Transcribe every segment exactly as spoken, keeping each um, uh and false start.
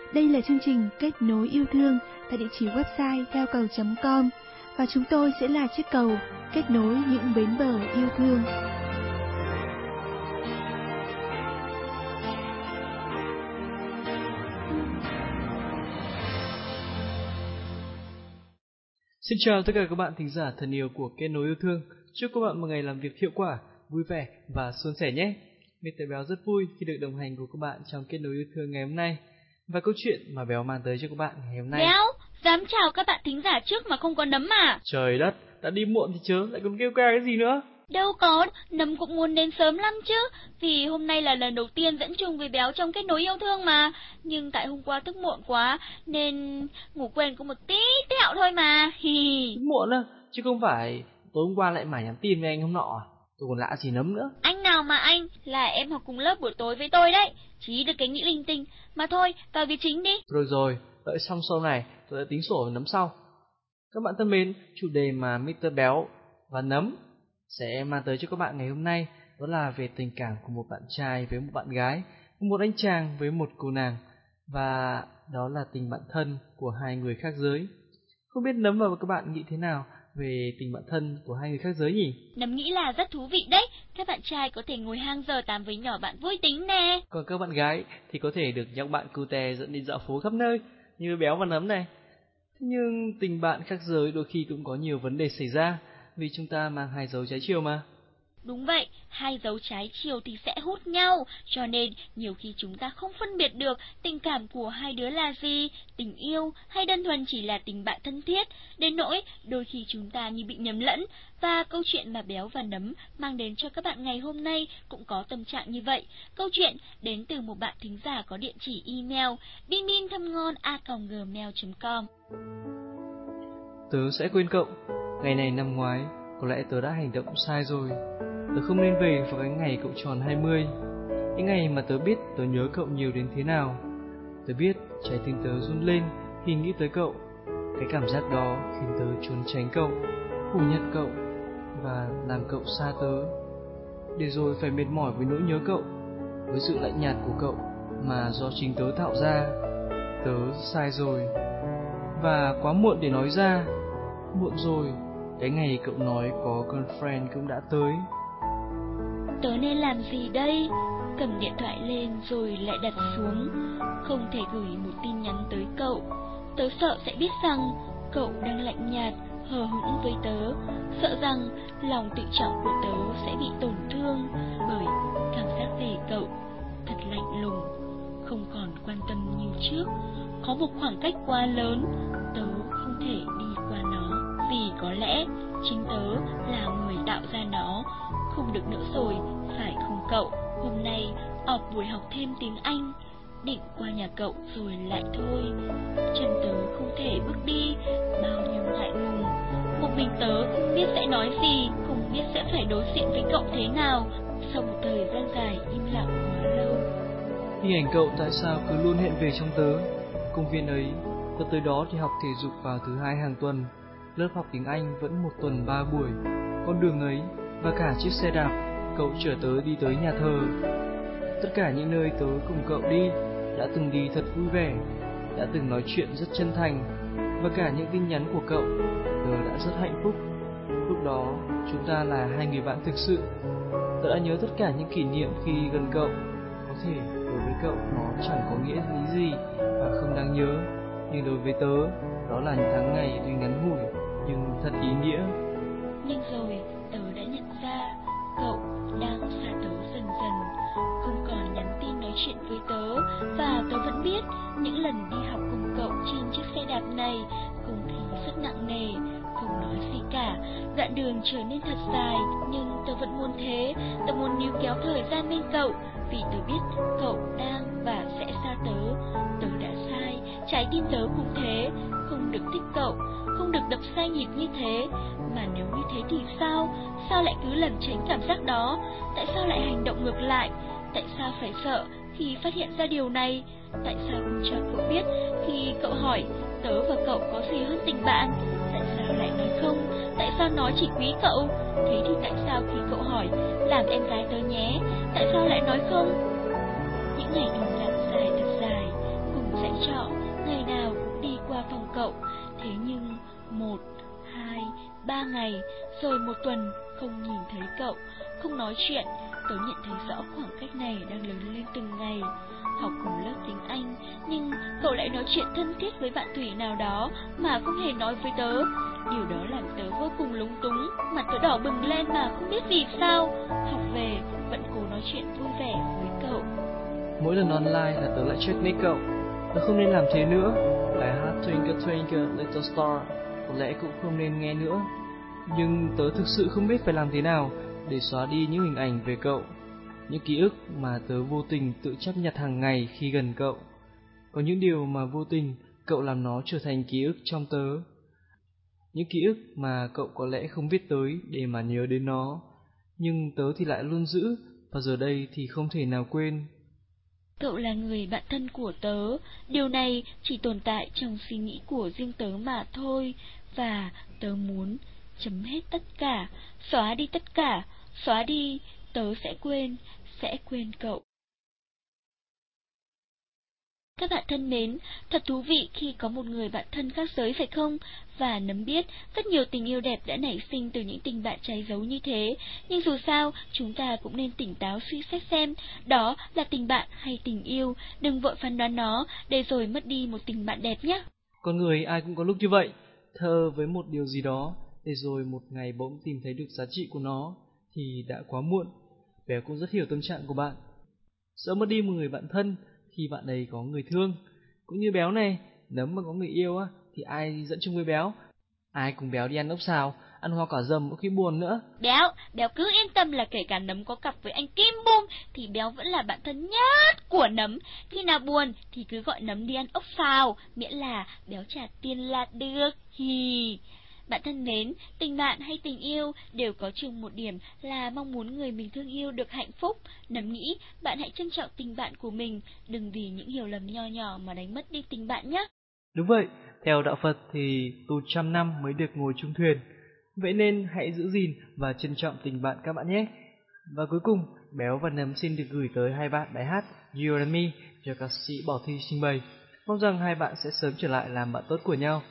Đây là chương trình Kết nối yêu thương tại địa chỉ website theo cầu chấm com và chúng tôi sẽ là chiếc cầu kết nối những bến bờ yêu thương. Xin chào tất cả các bạn thính giả thân yêu của Kết nối yêu thương. Chúc các bạn một ngày làm việc hiệu quả, vui vẻ và suôn sẻ nhé. mít tơ Béo rất vui khi được đồng hành cùng các bạn trong Kết nối yêu thương ngày hôm nay. Và câu chuyện mà Béo mang tới cho các bạn ngày hôm nay. Béo, dám chào các bạn thính giả trước mà không có Nấm à? Trời đất, đã đi muộn thì chớ, lại còn kêu ca cái gì nữa? Đâu có, Nấm cũng muốn đến sớm lắm chứ. Vì hôm nay là lần đầu tiên dẫn chung với Béo trong Kết nối yêu thương mà. Nhưng tại hôm qua thức muộn quá nên ngủ quên có một tí tẹo thôi mà. Thức muộn á, chứ không phải tối hôm qua lại mải nhắn tin với anh hôm nọ à? Tôi còn lạ gì Nấm nữa. Anh nào mà anh, là em học cùng lớp buổi tối với tôi đấy. Chỉ được cái nghĩ linh tinh. Mà thôi, vào việc chính đi. Rồi rồi, đợi xong show này tôi đã tính sổ với Nấm sau. Các bạn thân mến, chủ đề mà mít tơ Béo và Nấm sẽ mang tới cho các bạn ngày hôm nay đó là về tình cảm của một bạn trai với một bạn gái, một anh chàng với một cô nàng, và đó là tình bạn thân của hai người khác giới. Không biết Nấm và các bạn nghĩ thế nào về tình bạn thân của hai người khác giới nhỉ? Nấm nghĩ là rất thú vị đấy. Các bạn trai có thể ngồi hang giờ tám với nhỏ bạn vui tính nè. Còn các bạn gái thì có thể được nhóc bạn cute dẫn đi dạo phố khắp nơi như Béo và Nấm này. Thế nhưng tình bạn khác giới đôi khi cũng có nhiều vấn đề xảy ra vì chúng ta mang hai dấu trái chiều mà. Đúng vậy, hai dấu trái chiều thì sẽ hút nhau, cho nên nhiều khi chúng ta không phân biệt được tình cảm của hai đứa là gì, tình yêu hay đơn thuần chỉ là tình bạn thân thiết, đến nỗi đôi khi chúng ta như bị nhầm lẫn. Và câu chuyện mà Béo và Nấm mang đến cho các bạn ngày hôm nay cũng có tâm trạng như vậy. Câu chuyện đến từ một bạn thính giả có địa chỉ email bin bin thơm ngon a còng gmail chấm com. Tớ sẽ quên cậu. Ngày này năm ngoái, có lẽ tớ đã hành động sai rồi. Tớ không nên về vào cái ngày cậu tròn hai mươi. Những ngày mà tớ biết tớ nhớ cậu nhiều đến thế nào. Tớ biết trái tim tớ run lên khi nghĩ tới cậu. Cái cảm giác đó khiến tớ trốn tránh cậu, phủ nhận cậu và làm cậu xa tớ. Để rồi phải mệt mỏi với nỗi nhớ cậu, với sự lạnh nhạt của cậu mà do chính tớ tạo ra. Tớ sai rồi. Và quá muộn để nói ra. Muộn rồi, cái ngày cậu nói có girlfriend cũng đã tới. Tớ nên làm gì đây? Cầm điện thoại lên rồi lại đặt xuống. Không thể gửi một tin nhắn tới cậu. Tớ sợ sẽ biết rằng cậu đang lạnh nhạt, hờ hững với tớ. Sợ rằng lòng tự trọng của tớ sẽ bị tổn thương bởi cảm giác về cậu thật lạnh lùng, không còn quan tâm như trước. Có một khoảng cách quá lớn, tớ không thể đi qua nó. Vì có lẽ chính tớ là người tạo ra nó. Không được nữa rồi, phải không cậu? Hôm nay ọp buổi học thêm tiếng Anh, định qua nhà cậu rồi lại thôi. Chân tớ không thể bước đi, bao nhiêu ngại ngùng. Một mình tớ không biết sẽ nói gì, không biết sẽ phải đối diện với cậu thế nào sau một thời gian dài im lặng quá lâu. Hình ảnh cậu tại sao cứ luôn hiện về trong tớ. Công viên ấy, tớ tới đó thì học thể dục vào thứ hai hàng tuần. Lớp học tiếng Anh vẫn một tuần ba buổi. Con đường ấy và cả chiếc xe đạp cậu chở tớ đi tới nhà thờ. Tất cả những nơi tớ cùng cậu đi, đã từng đi thật vui vẻ, đã từng nói chuyện rất chân thành. Và cả những tin nhắn của cậu, tớ đã rất hạnh phúc. Lúc đó chúng ta là hai người bạn thực sự. Tớ đã nhớ tất cả những kỷ niệm khi gần cậu. Có thể đối với cậu nó chẳng có nghĩa lý gì và không đáng nhớ, nhưng đối với tớ, đó là những tháng ngày tuy ngắn ngủi nhưng thật ý nghĩa. Nhưng rồi tớ đã nhận ra cậu đang xa tớ dần dần, không còn nhắn tin nói chuyện với tớ. Và tớ vẫn biết những lần đi học cùng cậu trên chiếc xe đạp này, không khí rất nặng nề, không nói gì cả. Đoạn đường trở nên thật dài, nhưng tớ vẫn muốn thế. Tớ muốn níu kéo thời gian bên cậu, vì tớ biết cậu đang và sẽ xa tớ. Tớ đã sai, trái tim tớ cũng thế. Không được thích cậu, không được đập sai nhịp như thế. Mà nếu như thế thì sao? Sao lại cứ lẩn tránh cảm giác đó? Tại sao lại hành động ngược lại? Tại sao phải sợ khi phát hiện ra điều này? Tại sao không cho cậu biết khi cậu hỏi tớ và cậu có gì hơn tình bạn? Tại sao lại nói không? Tại sao nói chỉ quý cậu? Thế thì tại sao khi cậu hỏi làm em gái tớ nhé, tại sao lại nói không? Những ngày im lặng dài thật dài, cùng dãy trọ, ngày nào cũng đi qua phòng cậu. Thế nhưng một, hai, ba ngày, rồi một tuần không nhìn thấy cậu, không nói chuyện. Tớ nhận thấy rõ khoảng cách này đang lớn lên từng ngày. Học cùng lớp tiếng Anh, nhưng cậu lại nói chuyện thân thiết với bạn Thủy nào đó mà không hề nói với tớ. Điều đó làm tớ vô cùng lúng túng, mặt tớ đỏ bừng lên mà không biết vì sao. Học về vẫn cố nói chuyện vui vẻ với cậu. Mỗi lần online là tớ lại checkmate cậu. Tớ không nên làm thế nữa. Bài hát Twinkle Twinkle Little Star có lẽ cũng không nên nghe nữa. Nhưng tớ thực sự không biết phải làm thế nào để xóa đi những hình ảnh về cậu, những ký ức mà tớ vô tình tự chấp nhặt hàng ngày khi gần cậu. Có những điều mà vô tình cậu làm nó trở thành ký ức trong tớ. Những ký ức mà cậu có lẽ không biết tới để mà nhớ đến nó, nhưng tớ thì lại luôn giữ, và giờ đây thì không thể nào quên. Cậu là người bạn thân của tớ, điều này chỉ tồn tại trong suy nghĩ của riêng tớ mà thôi, và tớ muốn chấm hết tất cả, xóa đi tất cả, xóa đi, tớ sẽ quên, sẽ quên cậu. Các bạn thân mến, thật thú vị khi có một người bạn thân khác giới phải không? Và Nấm biết rất nhiều tình yêu đẹp đã nảy sinh từ những tình bạn trái dấu như thế. Nhưng dù sao, chúng ta cũng nên tỉnh táo suy xét xem đó là tình bạn hay tình yêu. Đừng vội phán đoán nó để rồi mất đi một tình bạn đẹp nhé. Con người ai cũng có lúc như vậy, thơ với một điều gì đó, để rồi một ngày bỗng tìm thấy được giá trị của nó thì đã quá muộn. Bé cũng rất hiểu tâm trạng của bạn. Sợ mất đi một người bạn thân khi bạn ấy có người thương. Cũng như Béo này, Nấm mà có người yêu á thì ai dẫn chung với Béo? Ai cùng Béo đi ăn ốc xào, ăn hoa quả dầm mỗi khi buồn nữa. Béo, Béo cứ yên tâm là kể cả Nấm có cặp với anh Kim Bum thì Béo vẫn là bạn thân nhất của Nấm. Khi nào buồn thì cứ gọi Nấm đi ăn ốc xào, miễn là Béo trả tiền là được. Hì. Bạn thân mến, tình bạn hay tình yêu đều có chung một điểm là mong muốn người mình thương yêu được hạnh phúc. Nấm nghĩ bạn hãy trân trọng tình bạn của mình, đừng vì những hiểu lầm nho nhỏ mà đánh mất đi tình bạn nhé. Đúng vậy, theo đạo Phật thì tu trăm năm mới được ngồi chung thuyền. Vậy nên hãy giữ gìn và trân trọng tình bạn các bạn nhé. Và cuối cùng, Béo và Nấm xin được gửi tới hai bạn bài hát You and Me do ca sĩ Bảo Thy trình bày. Mong rằng hai bạn sẽ sớm trở lại làm bạn tốt của nhau.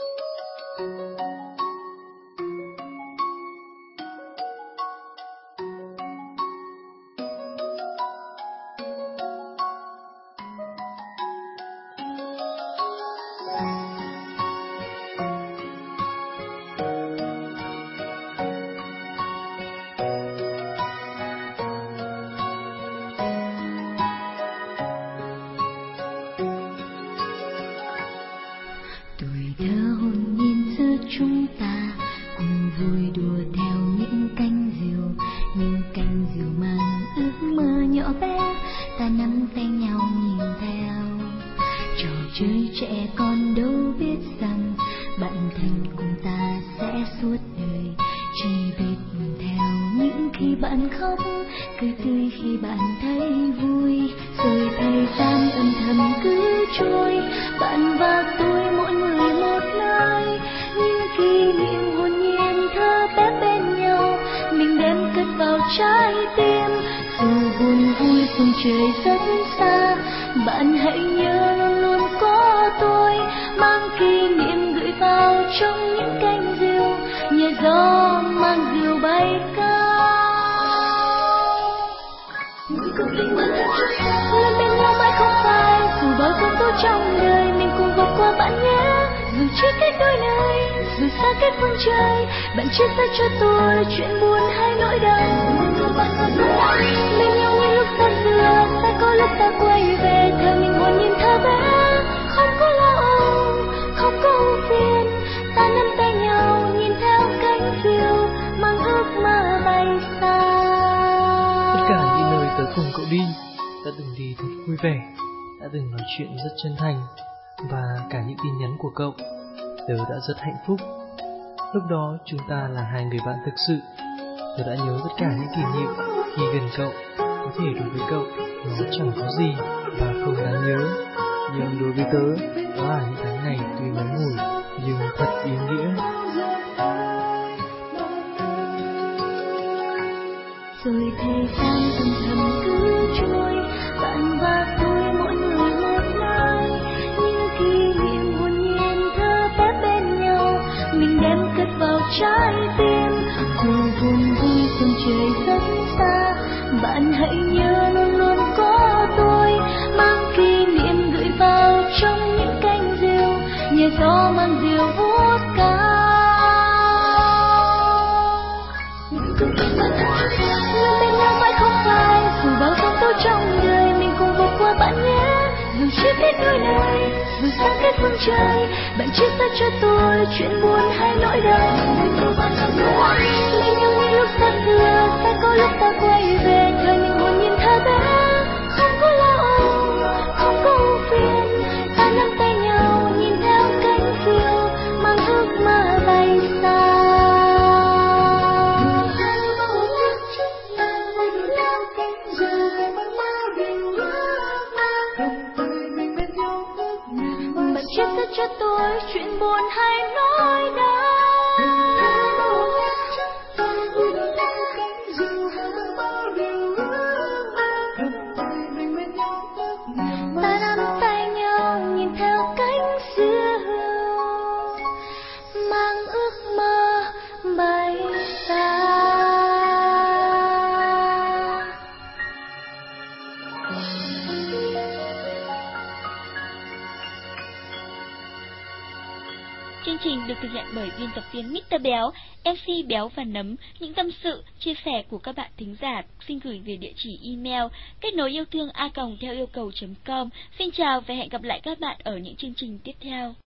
Tuổi thơ hồn nhiên giữa chúng ta cùng vui đùa theo những cánh diều, những cánh diều mang ước mơ nhỏ bé, ta nắm tay nhau nhìn theo trò chơi trẻ con. Đâu biết rằng bạn thân cùng ta sẽ suốt đời, chỉ biết buồn theo những khi bạn khóc, cười tươi khi bạn thấy vui. Rồi thời gian âm thầm cứ trôi, bạn và tôi mỗi người một nơi, những kỷ niệm hồn nhiên thơ bé bên nhau mình đem cất vào trái tim. Dù buồn vui cùng trời rất xa, bạn hãy nhớ luôn luôn có tôi, mang kỷ niệm gửi vào trong những cánh diều, nhờ gió mang diều bay cao. Những cuộc tình bạn thân chúng ta luôn bên nhau mãi không phai, dù bao giông tố trong đời mình cùng vượt qua bạn nhé. Dù chia cách đôi nơi, dù xa cách phương trời, bạn chia sẻ cho tôi chuyện buồn hay nỗi đau. Bên nhau như lúc xa xưa, sẽ có lúc ta quay về, theo mình hồn nhiên thơ bé, không có lo âu, không có ưu phiền, ta nắm tay nhau nhìn theo cánh diều, mang ước mơ bay xa. Tất cả những nơi tớ cùng cậu đi, đã từng đi thật vui vẻ, đã từng nói chuyện rất chân thành, và cả những tin nhắn của cậu, tớ đã rất hạnh phúc. Lúc đó chúng ta là hai người bạn thực sự. Tớ đã nhớ tất cả những kỷ niệm khi gần cậu. Có thể đối với cậu nó chẳng có gì và không đáng nhớ, nhưng đối với tớ, đó là những tháng ngày tuy ngắn ngủi nhưng thật ý nghĩa. Rồi thời gian âm thầm cứ trôi, bạn và tôi mỗi người một nơi, nhớ luôn luôn có tôi, mang kỷ niệm gửi vào trong những cánh diều, nhẹ gió mang diều vuốt cao. Người bên nhau mãi không phai, dù bao giông tố trong đời mình cùng vượt qua bạn nhé. Dù chưa biết đôi này, dù xa cách phương trời, bạn chia sẻ cho tôi chuyện buồn hay nỗi đau. Lấy nhau những lúc xa xưa, sẽ có lúc ta quay về thời mình hồn nhiên thơ bé, không có lo âu, không có ưu phiền. Ta nắm tay nhau nhìn theo cánh diều, mang ước mơ bay xa. Bạn chia sẻ cho tôi chuyện buồn hay nỗi đau. Ta nắm tay nhau nhìn theo cánh diều, mang ước mơ bay xa. Chương trình được thực hiện bởi biên tập viên mít tơ Béo, em xê Béo và Nấm. Những tâm sự, chia sẻ của các bạn thính giả xin gửi về địa chỉ email kết nối yêu thương a còng theo yêu cầu chấm com. Xin chào và hẹn gặp lại các bạn ở những chương trình tiếp theo.